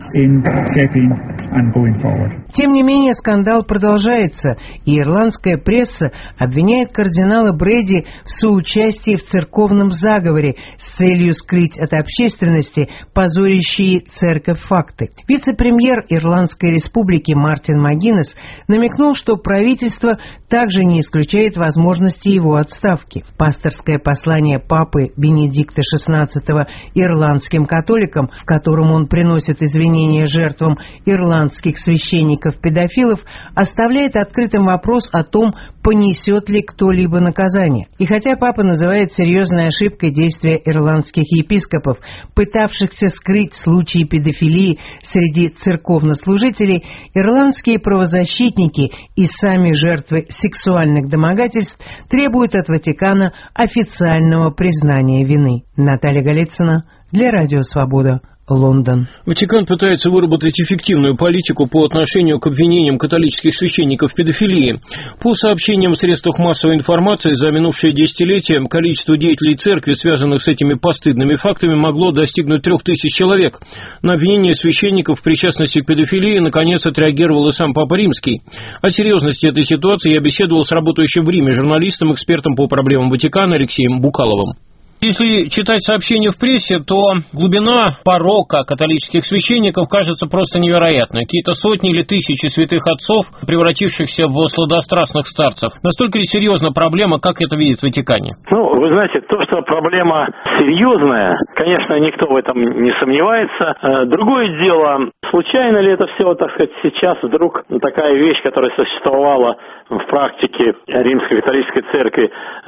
Тем не менее, скандал продолжается, и ирландская пресса обвиняет кардинала Брэди в соучастии в церковном заговоре с целью скрыть от общественности позорящие церковь факты. Вице-премьер Ирландской республики Мартин Магинес намекнул, что правительство также не исключает возможности его отставки. Пасторское послание папы Бенедикта шестнадцатого ирландским католикам, в котором он приносит извинения жертвам ирландских священников-педофилов, оставляет открытым вопрос о том, понесет ли кто-либо наказание. И хотя папа называет серьезной ошибкой действия ирландских епископов, пытавшихся скрыть случаи педофилии среди церковнослужителей, ирландские правозащитники и сами жертвы сексуальных домогательств требуют от Ватикана официального признания вины. Наталья Голицына для Радио Свобода. Лондон. Ватикан пытается выработать эффективную политику по отношению к обвинениям католических священников в педофилии. По сообщениям в средствах массовой информации, за минувшее десятилетие количество деятелей церкви, связанных с этими постыдными фактами, могло достигнуть трех тысяч человек. На обвинение священников в причастности к педофилии наконец отреагировал и сам Папа Римский. О серьезности этой ситуации я беседовал с работающим в Риме журналистом, экспертом по проблемам Ватикана Алексеем Букаловым. Если читать сообщения в прессе, то глубина порока католических священников кажется просто невероятной. Какие-то сотни или тысячи святых отцов, превратившихся в сладострастных старцев. Настолько ли серьезна проблема, как это видит в Ватикане? Ну, вы знаете, то, что проблема серьезная, конечно, никто в этом не сомневается. Другое дело, случайно ли это все, так сказать, сейчас вдруг такая вещь, которая существовала в практике Римской католической церкви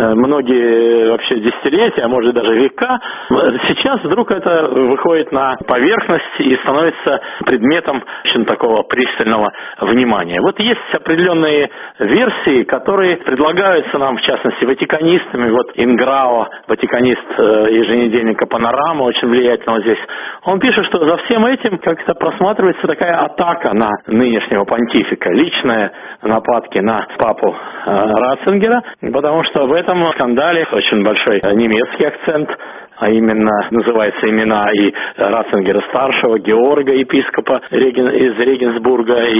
многие вообще десятилетия, а может даже века, сейчас вдруг это выходит на поверхность и становится предметом очень такого пристального внимания. Вот есть определенные версии, которые предлагаются нам, в частности, ватиканистами. Вот Инграо, ватиканист еженедельника «Панорама», очень влиятельного здесь, он пишет, что за всем этим как-то просматривается такая атака на нынешнего понтифика, личные нападки на папу Ратцингера, потому что в этом скандале очень большой немецкий акцент, а именно называются имена и Ратцингера-старшего, Георга, епископа Реген, из Регенсбурга, и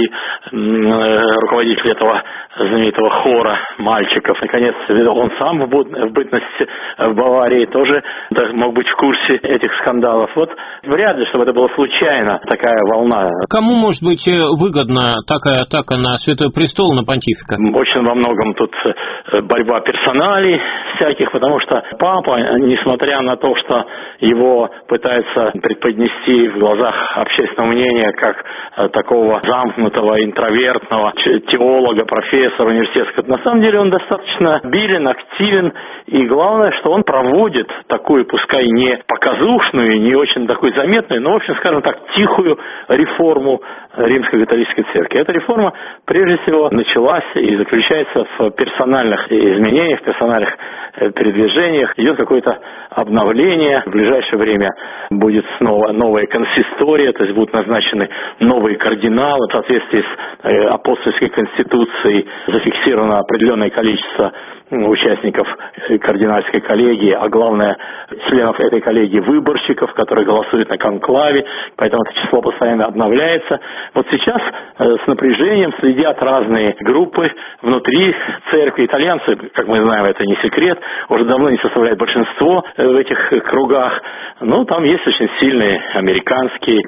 э, руководитель этого знаменитого хора мальчиков. Наконец, он сам в, буд, в бытности в Баварии тоже да, мог быть в курсе этих скандалов. Вот вряд ли, чтобы это была случайно такая волна. Кому может быть выгодна такая атака на Святой Престол, на понтифика? Очень во многом тут борьба персоналей всяких, потому что папа, несмотря на то, что его пытаются преподнести в глазах общественного мнения как э, такого замкнутого, интровертного теолога, профессора университетского. На самом деле он достаточно билен, активен, и главное, что он проводит такую, пускай не показушную, не очень такую заметную, но, в общем, скажем так, тихую реформу Римской католической церкви. Эта реформа, прежде всего, началась и заключается в персональных изменениях, в персональных передвижениях. Идет какое-то обновление. В ближайшее время будет снова новая консистория, то есть будут назначены новые кардиналы. В соответствии с апостольской конституцией зафиксировано определенное количество участников кардинальской коллегии, а главное, членов этой коллегии выборщиков, которые голосуют на конклаве, поэтому это число постоянно обновляется. Вот сейчас с напряжением следят разные группы внутри церкви. Итальянцы, как мы знаем, это не секрет, уже давно не составляют большинство в этих кругах. Но там есть очень сильные американские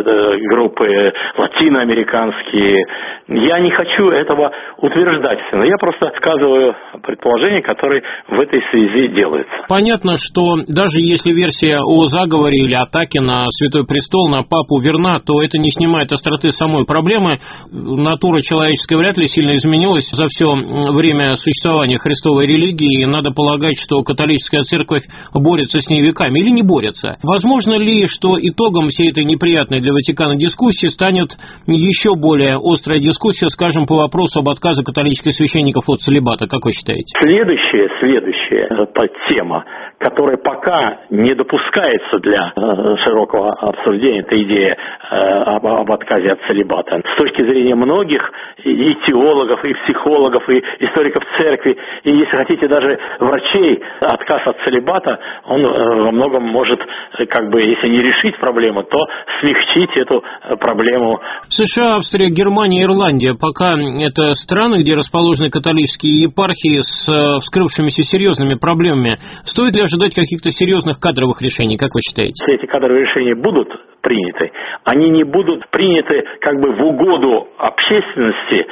группы, латиноамериканские. Я не хочу этого утверждать, но я просто сказываю предположение, предположения, которые в этой связи делаются. Понятно, что даже если версия о заговоре или атаке на Святой Престол, на Папу верна, то это не снимает остроты самой проблемы. Натура человеческая вряд ли сильно изменилась за все время существования христовой религии, и надо полагать, что католическая церковь борется с ней веками или не борется. Возможно ли, что итогом всей этой неприятной для Ватикана дискуссии станет еще более острая дискуссия, скажем, по вопросу об отказе католических священников от целибата? Как вы считаете? Следующая, следующая тема, которая пока не допускается для широкого обсуждения, это идея об, об отказе от целибата. С точки зрения многих и теологов, и психологов, и историков церкви, и, если хотите, даже врачей, отказ от целибата, он во многом может, как бы, если не решить проблему, то смягчить эту проблему. США, Австрия, Германия, Ирландия пока это страны, где расположены католические епархии с вскрывшимися серьезными проблемами. Стоит ли ожидать каких-то серьезных кадровых решений, как вы считаете? Если эти кадровые решения будут приняты, они не будут приняты как бы в угоду общественности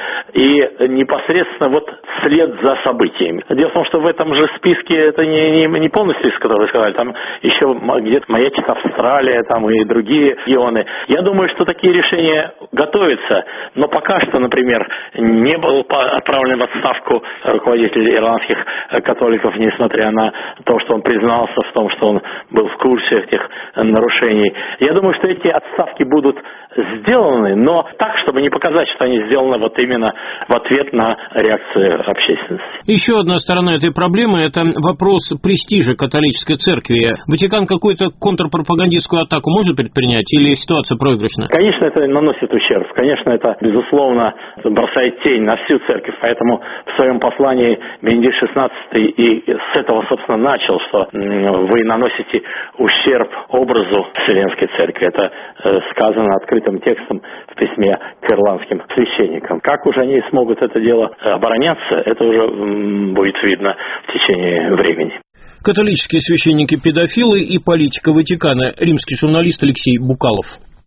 и непосредственно вот вслед за событиями. Дело в том, что в этом же списке, это не, не, не полный список, который вы сказали, там еще где-то маячит Австралия, там и другие регионы. Я думаю, что такие решения готовятся, но пока что, например, не был отправлен в отставку руководитель ирландских католиков, несмотря на то, что он признался в том, что он был в курсе этих нарушений. Я думаю, что эти отставки будут сделаны, но так, чтобы не показать, что они сделаны вот именно в ответ на реакцию общественности. Еще одна сторона этой проблемы – это вопрос престижа католической церкви. Ватикан какую-то контрпропагандистскую атаку может предпринять или ситуация проигрышна? Конечно, это наносит ущерб. Конечно, это, безусловно, бросает тень на всю церковь. Поэтому в своем послании Бенедикт шестнадцатый и с этого, собственно, начал, что вы наносите ущерб образу Вселенской церкви. Это сказано открытым текстом в письме к ирландским священникам. Как уже они смогут это дело обороняться, это уже будет видно в течение времени. Католические священники-педофилы и политика Ватикана. Римский журналист Алексей Букалов.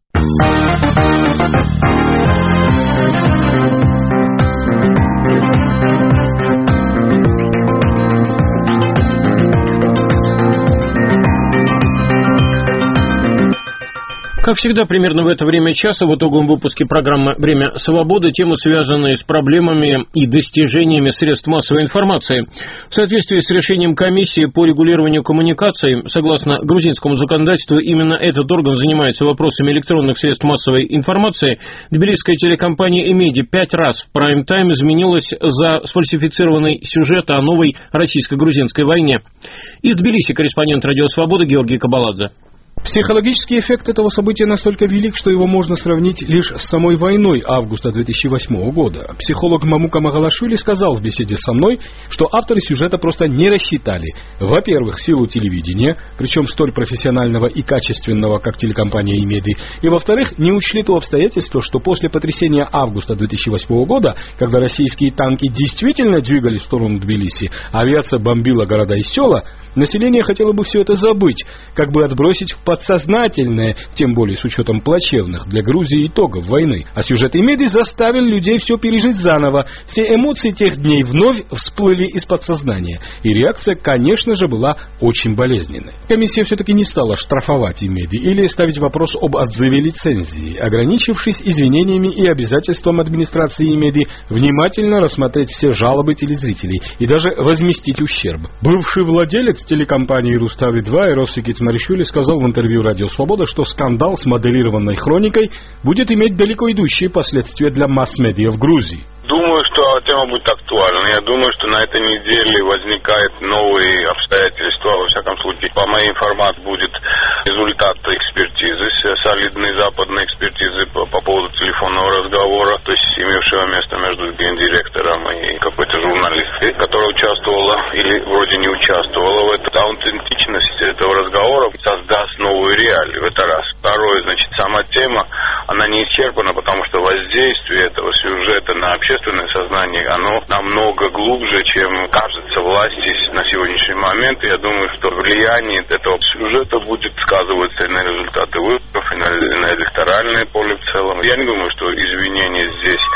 Как всегда, примерно в это время часа в итоговом выпуске программы «Время свободы» темы, связанные с проблемами и достижениями средств массовой информации. В соответствии с решением комиссии по регулированию коммуникаций, согласно грузинскому законодательству, именно этот орган занимается вопросами электронных средств массовой информации. Тбилисская телекомпания «Эмеди» пять раз в прайм-тайм изменилась за сфальсифицированный сюжет о новой российско-грузинской войне. Из Тбилиси корреспондент «Радио Свобода» Георгий Кабаладзе. Психологический эффект этого события настолько велик, что его можно сравнить лишь с самой войной августа две тысячи восьмого года. Психолог Мамука Магалашвили сказал в беседе со мной, что авторы сюжета просто не рассчитали, во-первых, силу телевидения, причем столь профессионального и качественного, как телекомпания «Эмеди», и, во-вторых, не учли то обстоятельство, что после потрясения августа две тысячи восьмого года, когда российские танки действительно двигались в сторону Тбилиси, а авиация бомбила города и села, население хотело бы все это забыть, как бы отбросить в подсознательное, тем более с учетом плачевных для Грузии итогов войны. А сюжет «Эмеди» заставил людей все пережить заново. Все эмоции тех дней вновь всплыли из подсознания. И реакция, конечно же, была очень болезненной. Комиссия все-таки не стала штрафовать «Эмеди» или ставить вопрос об отзыве лицензии, ограничившись извинениями и обязательством администрации «Эмеди» внимательно рассмотреть все жалобы телезрителей и даже возместить ущерб. Бывший владелец телекомпании «Рустави два» Иросики Цмаришвили сказал в интервью «Радио Свобода», что скандал с моделированной хроникой будет иметь далеко идущие последствия для масс-медиа в Грузии. Думаю, что тема будет актуальна. Я думаю, что на этой неделе возникают новые обстоятельства. Во всяком случае, по моей информации, будет результат экспертизы, солидной западной экспертизы по, по поводу телефонного разговора, то есть имевшего место между гендиректором и какой-то журналисткой, которая участвовала или вроде не участвовала в этом. Аутентичность этого разговора создаст новую реалию. Это раз. Второе, значит, сама тема, она не исчерпана, потому что воздействие этого сюжета на общественное сознание, оно намного глубже, чем кажется власти на сегодняшний момент. И я думаю, что влияние этого сюжета будет сказываться и на результаты выборов, и на, на электоральное поле в целом. Я не думаю, что извинения здесь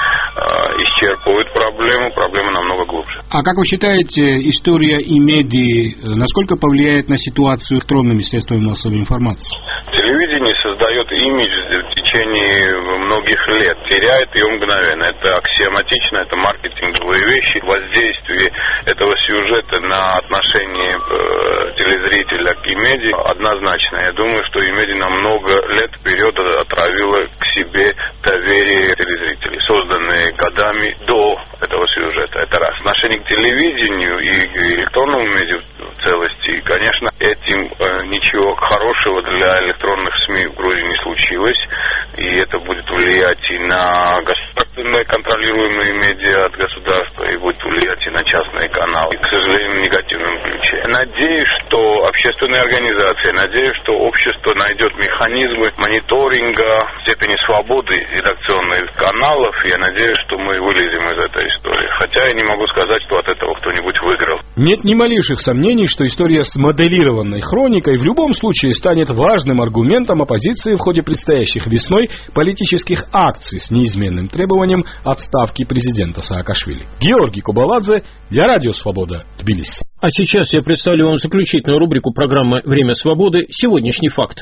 исчерпывают проблему, проблема намного глубже. А как вы считаете, история и медиа насколько повлияет на ситуацию с электронными средствами массовой информации? Телевидение создает имидж в течение многих лет, теряет ее мгновенно. Это аксиоматично, это маркетинговые вещи. Воздействие этого сюжета на отношение э, телезрителя к имеди однозначно. Я думаю, что имеди на много лет вперед отравила к себе доверие телезрителей, созданные годами до этого сюжета. Это раз. Отношение к телевидению и к электронному медиа в целости, и, конечно, этим э, ничего хорошего для электронных СМИ в Грузии не случилось, и это будет влиять и на государственные контролируемые медиа от государства, и будет влиять и на частные каналы, и, к сожалению, в негативном ключе. Я надеюсь, что общественные организации, надеюсь, что общество найдет механизмы мониторинга степени свободы редакционных каналов, и я надеюсь, что мы вылезем из этой истории. Хотя я не могу сказать, что от этого кто-нибудь выиграл. Нет ни малейших сомнений, что история с моделированной хроникой в любом случае станет важным аргументом оппозиции в ходе предстоящих весной политических акций с неизменным требованием отставки президента Саакашвили. Георгий Кубаладзе для Радио Свобода, Тбилиси. А сейчас я представлю вам заключительную рубрику программы «Время свободы. Сегодняшний факт».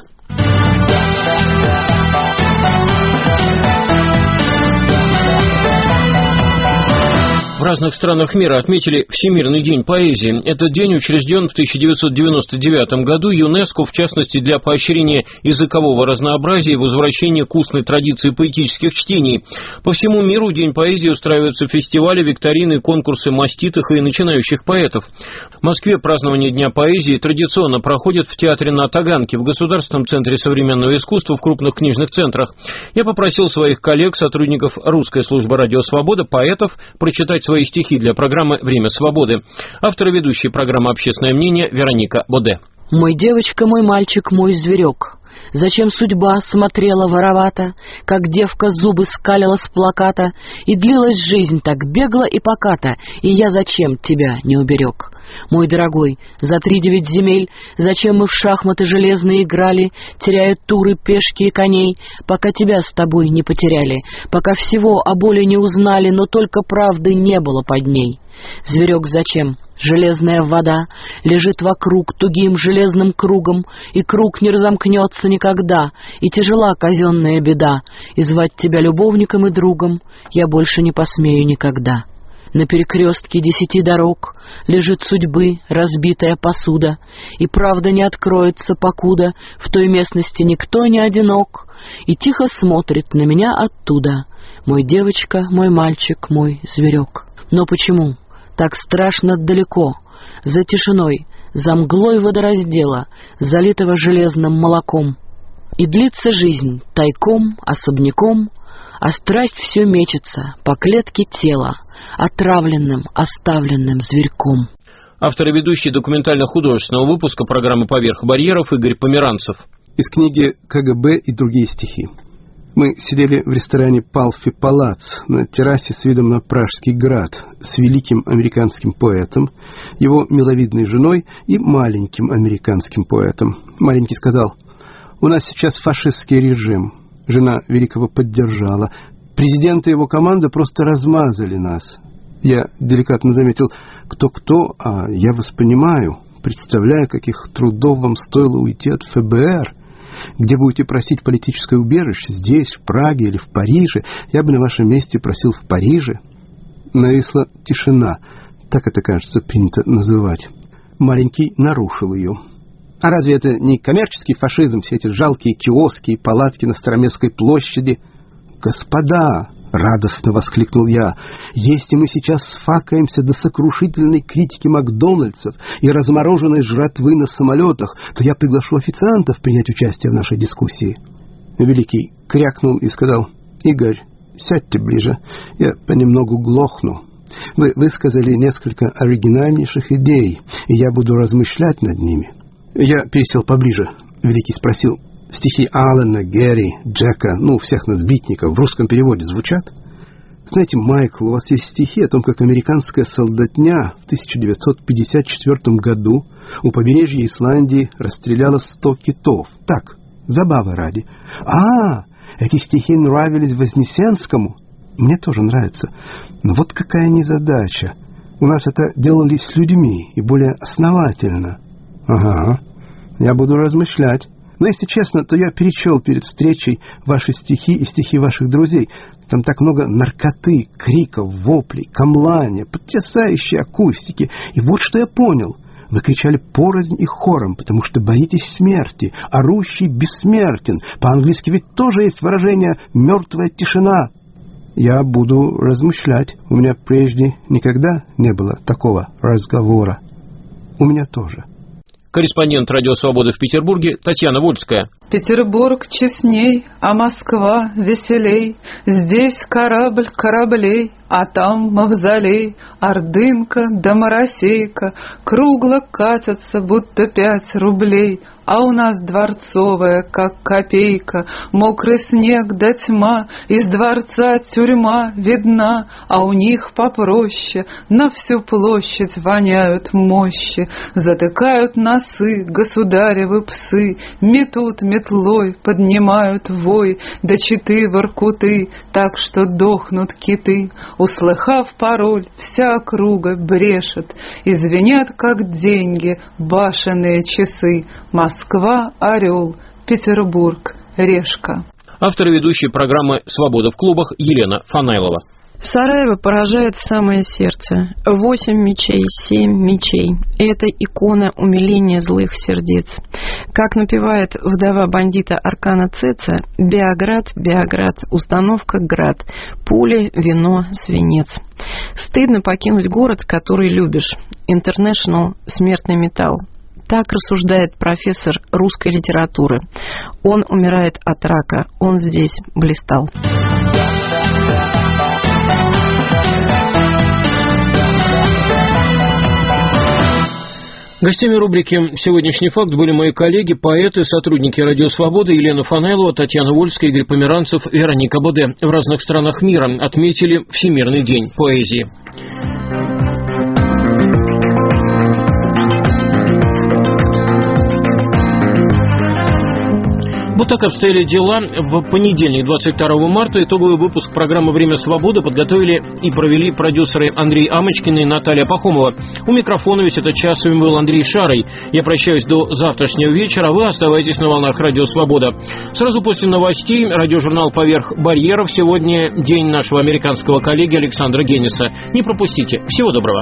В разных странах мира отметили Всемирный день поэзии. Этот день учрежден в тысяча девятьсот девяносто девятом году ЮНЕСКО, в частности, для поощрения языкового разнообразия и возвращения к устной традиции поэтических чтений. По всему миру День поэзии устраиваются фестивали, викторины, конкурсы маститых и начинающих поэтов. В Москве празднование Дня поэзии традиционно проходит в театре на Таганке, в Государственном центре современного искусства, в крупных книжных центрах. Я попросил своих коллег, сотрудников русской службы «Радио Свобода», поэтов, прочитать свои стихи для программы «Время свободы». Автор и ведущая программы «Общественное мнение» Вероника Боде. «Мой девочка, мой мальчик, мой зверек, зачем судьба смотрела воровато, как девка зубы скалила с плаката, и длилась жизнь так бегло и покато, и я зачем тебя не уберег? Мой дорогой, за три девять земель, зачем мы в шахматы железные играли, теряя туры, пешки и коней, пока тебя с тобой не потеряли, пока всего о боли не узнали, но только правды не было под ней? Зверек, зачем? Железная вода лежит вокруг тугим железным кругом, и круг не разомкнется никогда, и тяжела казенная беда, и звать тебя любовником и другом я больше не посмею никогда. На перекрестке десяти дорог лежит судьбы разбитая посуда, и правда не откроется, покуда в той местности никто не одинок, и тихо смотрит на меня оттуда мой девочка, мой мальчик, мой зверек. Но почему так страшно далеко, за тишиной, за мглой водораздела, залитого железным молоком? И длится жизнь тайком, особняком, а страсть все мечется по клетке тела, отравленным, оставленным зверьком. Автор и ведущий документально-художественного выпуска программы «Поверх барьеров» Игорь Померанцев. Из книги «КГБ и другие стихи». Мы сидели в ресторане «Палфи Палац» на террасе с видом на Пражский град с великим американским поэтом, его миловидной женой и маленьким американским поэтом. Маленький сказал: «У нас сейчас фашистский режим». Жена великого поддержала. Президент и его команда просто размазали нас. Я деликатно заметил: кто-кто, а я вас понимаю. Представляю, каких трудов вам стоило уйти от ФБР. Где будете просить политическое убежище? Здесь, в Праге или в Париже? Я бы на вашем месте просил в Париже. Нависла тишина. Так это, кажется, принято называть. Маленький нарушил ее. А разве это не коммерческий фашизм, все эти жалкие киоски и палатки на Староместской площади? Господа, радостно воскликнул я, если мы сейчас сфакаемся до сокрушительной критики Макдональдсов и размороженной жратвы на самолетах, то я приглашу официантов принять участие в нашей дискуссии. Великий крякнул и сказал: Игорь, сядьте ближе, я понемногу глохну. Вы высказали несколько оригинальнейших идей, и я буду размышлять над ними. Я пересел поближе. Великий спросил: стихи Аллена, Гэри, Джека, ну, всех нас битников, в русском переводе звучат? Знаете, Майкл, у вас есть стихи о том, как американская солдатня в тысяча девятьсот пятьдесят четвёртом году у побережья Исландии расстреляла сто китов. Так, забавы ради. А, эти стихи нравились Вознесенскому? мне тоже нравится. Но вот какая незадача. У нас это делали с людьми и более основательно. Ага, я буду размышлять. Но если честно, то я перечел перед встречей ваши стихи и стихи ваших друзей. Там так много наркоты, криков, воплей, камлания, потрясающей акустики. И вот что я понял. Вы кричали порознь и хором, потому что боитесь смерти. Орущий бессмертен. По-английски ведь тоже есть выражение «мертвая тишина». Я буду размышлять. У меня прежде никогда не было такого разговора. У меня тоже. Корреспондент «Радио Свобода» в Петербурге Татьяна Вольская. Петербург честней, а Москва веселей. Здесь корабль кораблей, а там мавзолей. Ордынка да моросейка кругло катятся, будто пять рублей. А у нас дворцовая, как копейка, мокрый снег да тьма, из дворца тюрьма видна, а у них попроще, на всю площадь воняют мощи, затыкают носы государевы псы, метут метлой, поднимают вой, да читы воркуты, так что дохнут киты. Услыхав пароль, вся округа брешет, и звенят, как деньги, башенные часы. Москва, Орел, Петербург, Решка. Автор и ведущая программы «Свобода в клубах» Елена Фанайлова. Сараево поражает в самое сердце. Восемь мечей, семь мечей. Это икона умиления злых сердец. Как напевает вдова бандита Аркана Цеца: «Биоград, Биоград, установка Град, пули, вино, свинец». Стыдно покинуть город, который любишь. Интернешнл, смертный металл. Так рассуждает профессор русской литературы. Он умирает от рака. Он здесь блистал. Гостями рубрики «Сегодняшний факт» были мои коллеги, поэты, сотрудники «Радио Свобода» Елена Фанайлова, Татьяна Вольская, Игорь Померанцев, Вероника Боде. В разных странах мира отметили Всемирный день поэзии. Вот так обстояли дела. В понедельник, двадцать второго марта, итоговый выпуск программы «Время свободы» подготовили и провели продюсеры Андрей Амочкин и Наталья Пахомова. У микрофона весь этот час с вами был Андрей Шарой. Я прощаюсь до завтрашнего вечера. Вы оставайтесь на волнах «Радио Свобода». Сразу после новостей радиожурнал «Поверх барьеров». Сегодня день нашего американского коллеги Александра Генниса. Не пропустите. Всего доброго.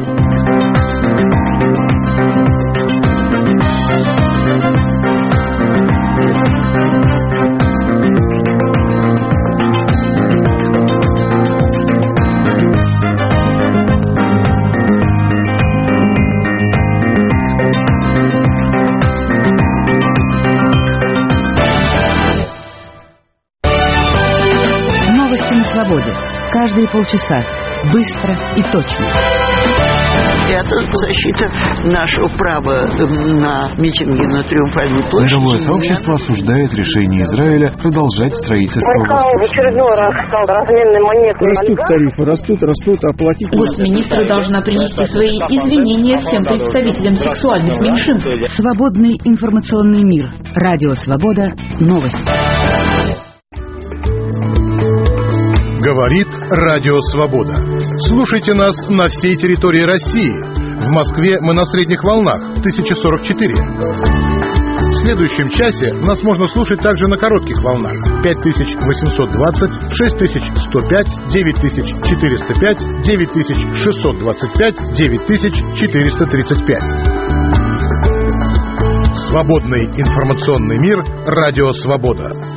Каждые полчаса. Быстро и точно. Это защита нашего права на митинги на Триумфальной площади. Мировое сообщество осуждает решение Израиля продолжать строительство Байкал в очередной раз стал разменной монетой. Растут тарифы, растут, растут, а платить... Госминистра должна принести свои извинения всем представителям сексуальных меньшинств. Свободный информационный мир. Радио Свобода. Новости. Говорит Радио Свобода. Слушайте нас на всей территории России. В Москве мы на средних волнах тысяча сорок четыре. В следующем часе нас можно слушать также на коротких волнах пять тысяч восемьсот двадцать, шесть тысяч сто пять, девять тысяч четыреста пять, девять тысяч шестьсот двадцать пять, девять тысяч четыреста тридцать пять. Свободный информационный мир. Радио Свобода.